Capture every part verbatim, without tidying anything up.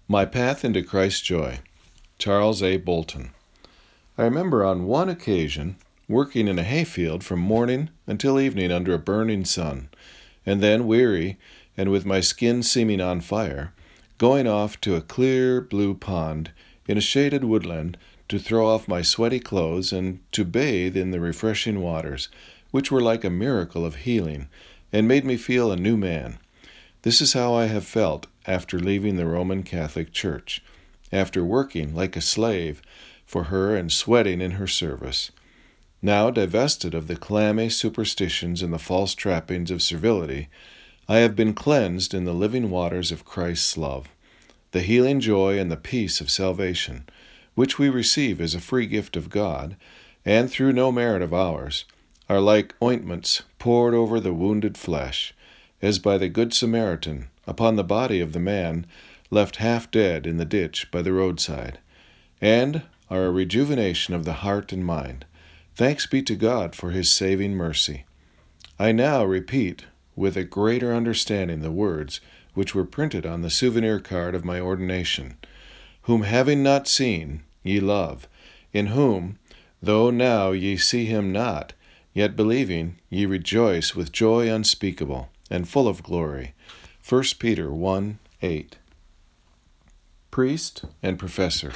My Path into Christ's Joy, Charles A. Bolton. I remember on one occasion working in a hayfield from morning until evening under a burning sun, and then, weary and with my skin seeming on fire, going off to a clear blue pond in a shaded woodland to throw off my sweaty clothes and to bathe in the refreshing waters, which were like a miracle of healing and made me feel a new man. This is how I have felt after leaving the Roman Catholic Church, after working like a slave for her and sweating in her service. Now, divested of the clammy superstitions and the false trappings of servility, I have been cleansed in the living waters of Christ's love, the healing joy and the peace of salvation, which we receive as a free gift of God, and through no merit of ours, are like ointments poured over the wounded flesh, as by the Good Samaritan, upon the body of the man left half dead in the ditch by the roadside, and are a rejuvenation of the heart and mind. Thanks be to God for his saving mercy. I now repeat with a greater understanding the words which were printed on the souvenir card of my ordination, whom having not seen, ye love, in whom, though now ye see him not, yet believing, ye rejoice with joy unspeakable and full of glory. First Peter one eight. Priest and Professor.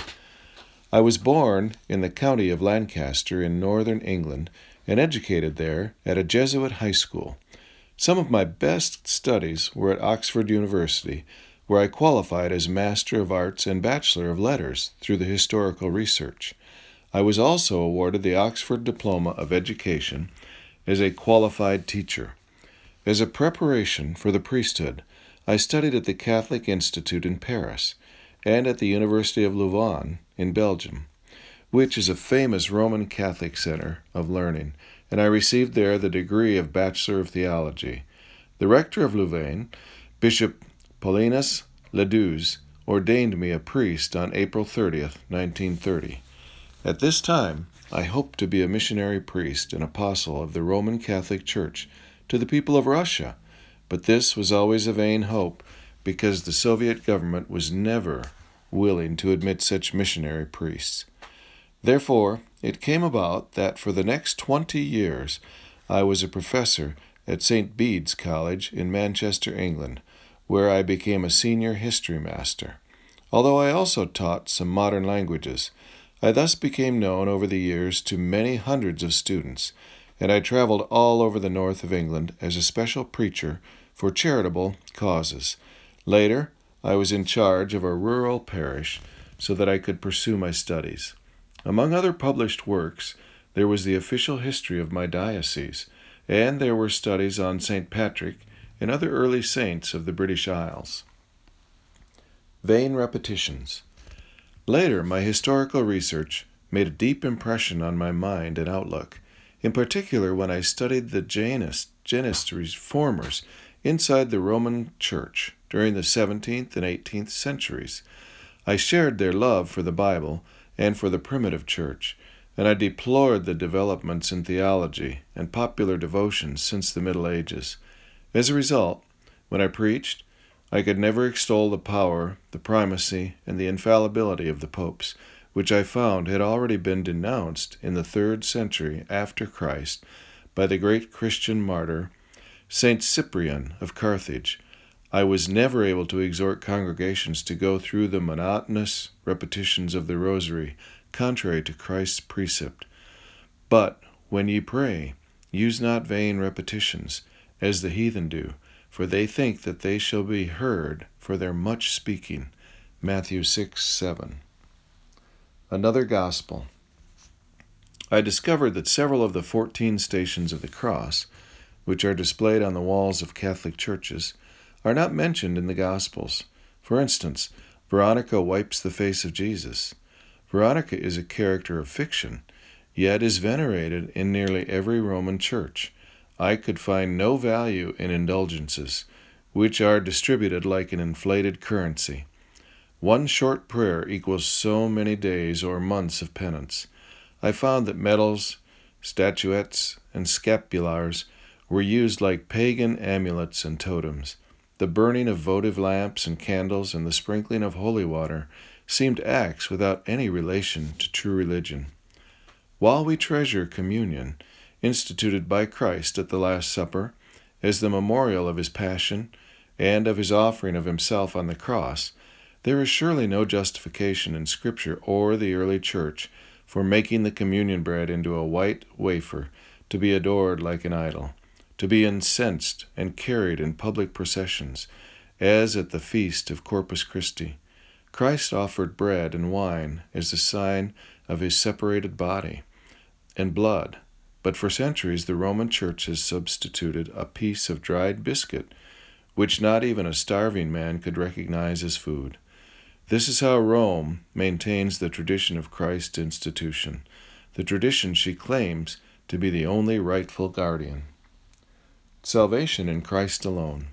I was born in the county of Lancaster in northern England and educated there at a Jesuit high school. Some of my best studies were at Oxford University, where I qualified as Master of Arts and Bachelor of Letters through the historical research. I was also awarded the Oxford Diploma of Education as a qualified teacher. As a preparation for the priesthood, I studied at the Catholic Institute in Paris and at the University of Louvain in Belgium, which is a famous Roman Catholic center of learning, and I received there the degree of Bachelor of Theology. The rector of Louvain, Bishop Paulinus Ledouze, ordained me a priest on April thirtieth, nineteen thirty. At this time, I hoped to be a missionary priest and apostle of the Roman Catholic Church to the people of Russia, but this was always a vain hope because the Soviet government was never willing to admit such missionary priests. Therefore, it came about that for the next twenty years I was a professor at Saint Bede's College in Manchester, England, where I became a senior history master. Although I also taught some modern languages, I thus became known over the years to many hundreds of students, and I traveled all over the north of England as a special preacher for charitable causes. Later, I was in charge of a rural parish so that I could pursue my studies. Among other published works, there was the official history of my diocese, and there were studies on Saint Patrick and other early saints of the British Isles. Vain repetitions. Later, my historical research made a deep impression on my mind and outlook, in particular when I studied the Janist, Janist reformers inside the Roman Church during the seventeenth and eighteenth centuries. I shared their love for the Bible and for the primitive church, and I deplored the developments in theology and popular devotions since the Middle Ages. As a result, when I preached, I could never extol the power, the primacy, and the infallibility of the popes, which I found had already been denounced in the third century after Christ by the great Christian martyr, Saint Cyprian of Carthage. I was never able to exhort congregations to go through the monotonous repetitions of the rosary, contrary to Christ's precept. But when ye pray, use not vain repetitions, as the heathen do, for they think that they shall be heard for their much speaking. Matthew six seven. Another Gospel. I discovered that several of the fourteen stations of the cross, which are displayed on the walls of Catholic churches, are not mentioned in the Gospels. For instance, Veronica wipes the face of Jesus. Veronica is a character of fiction, yet is venerated in nearly every Roman church. I could find no value in indulgences, which are distributed like an inflated currency. One short prayer equals so many days or months of penance. I found that medals, statuettes, and scapulars were used like pagan amulets and totems. The burning of votive lamps and candles and the sprinkling of holy water seemed acts without any relation to true religion. While we treasure communion, instituted by Christ at the Last Supper, as the memorial of his passion and of his offering of himself on the cross, there is surely no justification in Scripture or the early Church for making the communion bread into a white wafer to be adored like an idol, to be incensed and carried in public processions, as at the feast of Corpus Christi. Christ offered bread and wine as a sign of his separated body and blood, but for centuries the Roman Church has substituted a piece of dried biscuit, which not even a starving man could recognize as food. This is how Rome maintains the tradition of Christ's institution, the tradition she claims to be the only rightful guardian. Salvation in Christ alone.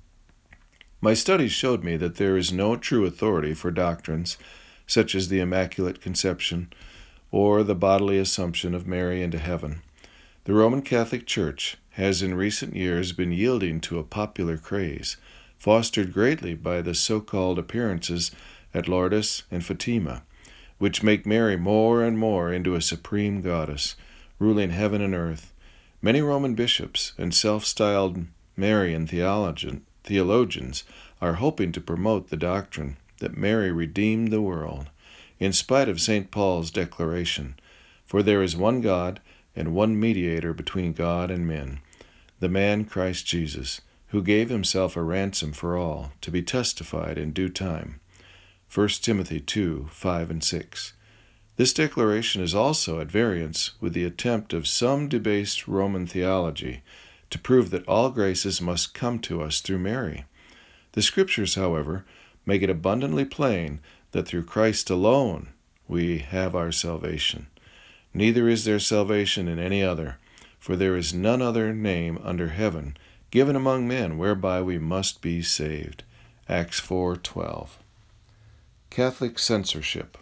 My studies showed me that there is no true authority for doctrines such as the Immaculate Conception or the bodily assumption of Mary into heaven. The Roman Catholic Church has in recent years been yielding to a popular craze, fostered greatly by the so-called appearances at Lourdes and Fatima, which make Mary more and more into a supreme goddess, ruling heaven and earth. Many Roman bishops and self-styled Marian theologians are hoping to promote the doctrine that Mary redeemed the world, in spite of Saint Paul's declaration, "For there is one God and one mediator between God and men, the man Christ Jesus, who gave himself a ransom for all, to be testified in due time." First Timothy two, five and six. This declaration is also at variance with the attempt of some debased Roman theology to prove that all graces must come to us through Mary. The Scriptures, however, make it abundantly plain that through Christ alone we have our salvation. Neither is there salvation in any other, for there is none other name under heaven given among men whereby we must be saved. Acts four twelve. Catholic censorship.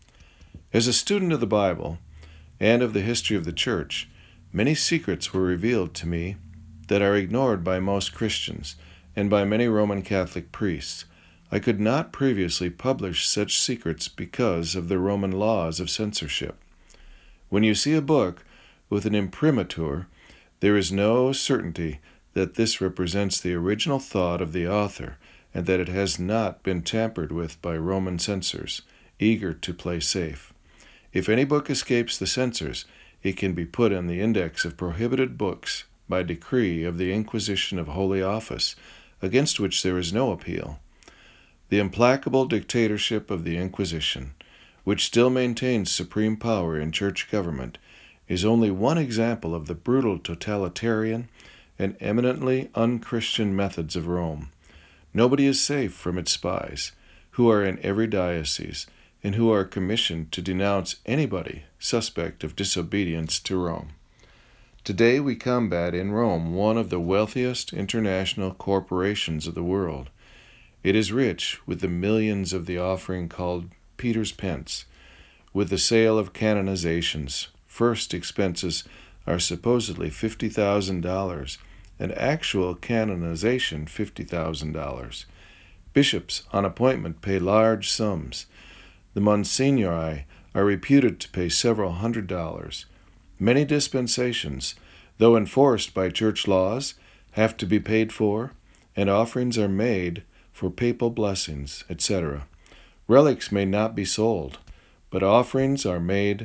As a student of the Bible and of the history of the Church, many secrets were revealed to me that are ignored by most Christians and by many Roman Catholic priests. I could not previously publish such secrets because of the Roman laws of censorship. When you see a book with an imprimatur, there is no certainty that this represents the original thought of the author and that it has not been tampered with by Roman censors, eager to play safe. If any book escapes the censors, it can be put on the index of prohibited books by decree of the Inquisition of Holy Office, against which there is no appeal. The implacable dictatorship of the Inquisition, which still maintains supreme power in church government, is only one example of the brutal totalitarian and eminently unchristian methods of Rome. Nobody is safe from its spies, who are in every diocese, and who are commissioned to denounce anybody suspect of disobedience to Rome. Today we combat in Rome one of the wealthiest international corporations of the world. It is rich with the millions of the offering called Peter's Pence, with the sale of canonizations. First expenses are supposedly fifty thousand dollars, and actual canonization fifty thousand dollars. Bishops on appointment pay large sums. The monsignori are reputed to pay several hundred dollars. Many dispensations, though enforced by church laws, have to be paid for, and offerings are made for papal blessings, et cetera. Relics may not be sold, but offerings are made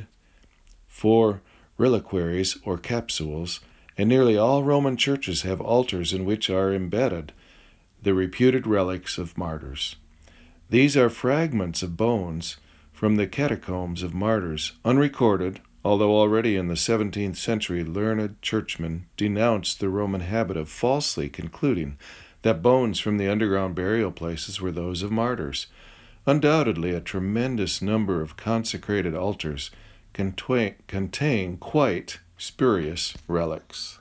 for reliquaries or capsules, and nearly all Roman churches have altars in which are embedded the reputed relics of martyrs. These are fragments of bones from the catacombs of martyrs, unrecorded, although already in the seventeenth century learned churchmen denounced the Roman habit of falsely concluding that bones from the underground burial places were those of martyrs. Undoubtedly, a tremendous number of consecrated altars contain, contain quite spurious relics.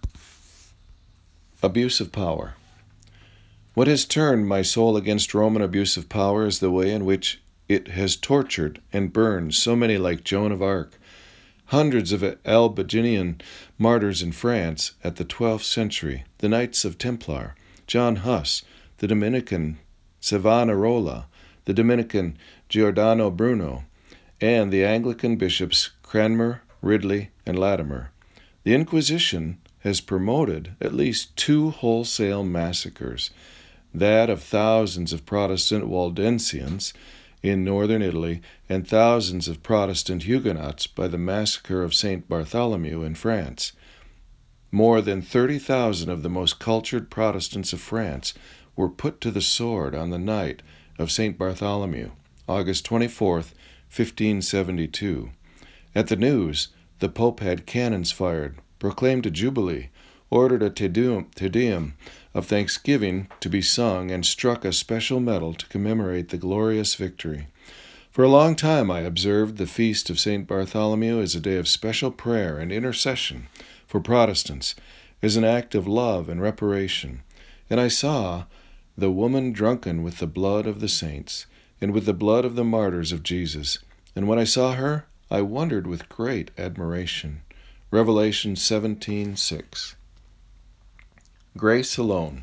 Abuse of power. What has turned my soul against Roman abuse of power is the way in which it has tortured and burned so many like Joan of Arc. Hundreds of Albigensian martyrs in France at the twelfth century, the Knights of Templar, John Huss, the Dominican Savonarola, the Dominican Giordano Bruno, and the Anglican bishops Cranmer, Ridley, and Latimer. The Inquisition has promoted at least two wholesale massacres, that of thousands of Protestant Waldensians in northern Italy and thousands of Protestant Huguenots by the massacre of Saint Bartholomew in France. More than thirty thousand of the most cultured Protestants of France were put to the sword on the night of Saint Bartholomew, August twenty-fourth, fifteen seventy-two. At the news, the Pope had cannons fired, proclaimed a jubilee, ordered a Te Deum, Te Deum of thanksgiving to be sung, and struck a special medal to commemorate the glorious victory. For a long time I observed the feast of Saint Bartholomew as a day of special prayer and intercession for Protestants, as an act of love and reparation, and I saw the woman drunken with the blood of the saints, and with the blood of the martyrs of Jesus, and when I saw her, I wondered with great admiration. Revelation seventeen six. Grace alone.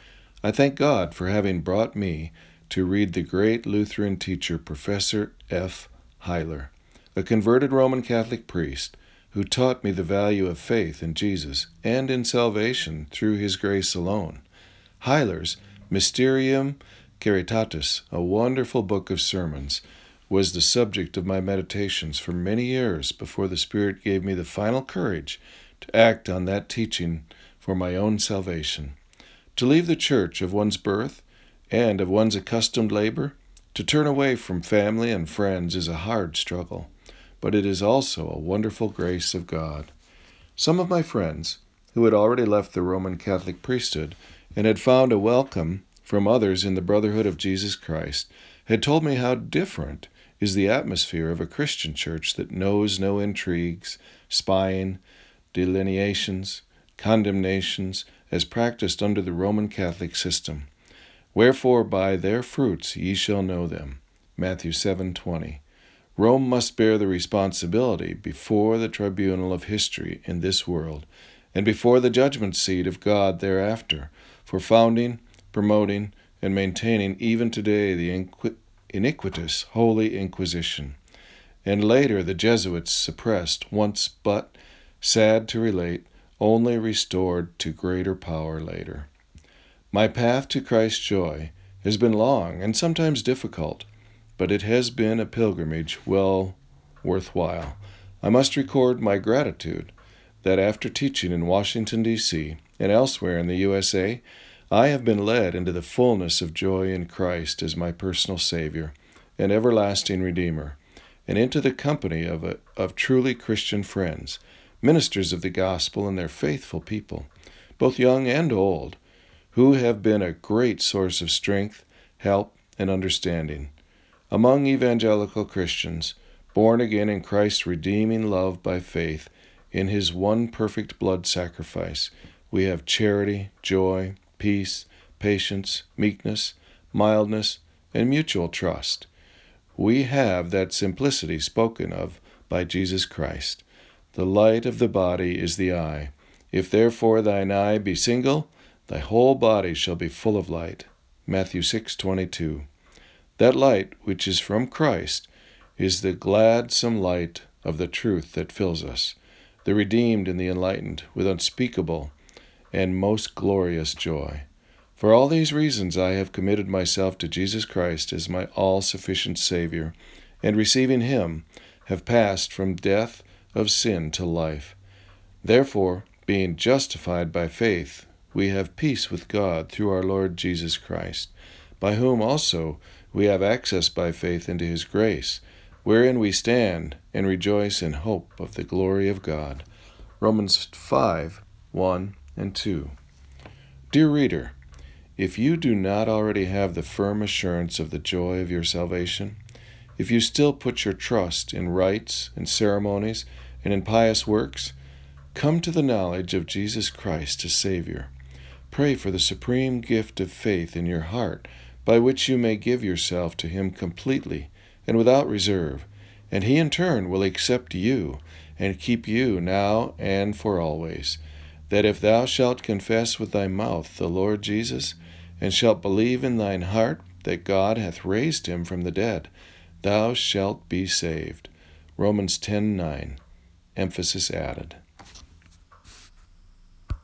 I thank God for having brought me to read the great Lutheran teacher Professor F. Heiler, a converted Roman Catholic priest who taught me the value of faith in Jesus and in salvation through his grace alone. Heiler's Mysterium Caritatis, a wonderful book of sermons, was the subject of my meditations for many years before the Spirit gave me the final courage to act on that teaching for my own salvation. To leave the church of one's birth and of one's accustomed labor, to turn away from family and friends is a hard struggle, but it is also a wonderful grace of God. Some of my friends, who had already left the Roman Catholic priesthood and had found a welcome from others in the brotherhood of Jesus Christ, had told me how different is the atmosphere of a Christian church that knows no intrigues, spying, delineations, condemnations, as practiced under the Roman Catholic system. Wherefore by their fruits ye shall know them. Matthew seven twenty. Rome must bear the responsibility before the tribunal of history in this world, and before the judgment seat of God thereafter, for founding, promoting, and maintaining even today the inqui- iniquitous Holy Inquisition. And later the Jesuits suppressed once, but, sad to relate, only restored to greater power later. My path to Christ's joy has been long and sometimes difficult, but it has been a pilgrimage well worthwhile. I must record my gratitude that after teaching in Washington, D C, and elsewhere in the U S A, I have been led into the fullness of joy in Christ as my personal Savior and everlasting Redeemer, and into the company of, a, of truly Christian friends, ministers of the gospel and their faithful people, both young and old, who have been a great source of strength, help, and understanding. Among evangelical Christians, born again in Christ's redeeming love by faith in his one perfect blood sacrifice, we have charity, joy, peace, patience, meekness, mildness, and mutual trust. We have that simplicity spoken of by Jesus Christ. The light of the body is the eye. If therefore thine eye be single, thy whole body shall be full of light. Matthew six twenty-two. That light, which is from Christ, is the gladsome light of the truth that fills us, the redeemed and the enlightened, with unspeakable and most glorious joy. For all these reasons I have committed myself to Jesus Christ as my all-sufficient Savior, and receiving him, have passed from death of sin to life. Therefore, being justified by faith, we have peace with God through our Lord Jesus Christ, by whom also we have access by faith into his grace, wherein we stand and rejoice in hope of the glory of God. Romans five one and two. Dear reader, if you do not already have the firm assurance of the joy of your salvation, if you still put your trust in rites and ceremonies and in pious works, come to the knowledge of Jesus Christ as Savior. Pray for the supreme gift of faith in your heart, by which you may give yourself to him completely and without reserve, and he in turn will accept you and keep you now and for always. That if thou shalt confess with thy mouth the Lord Jesus, and shalt believe in thine heart that God hath raised him from the dead, thou shalt be saved. Romans ten nine. Emphasis added.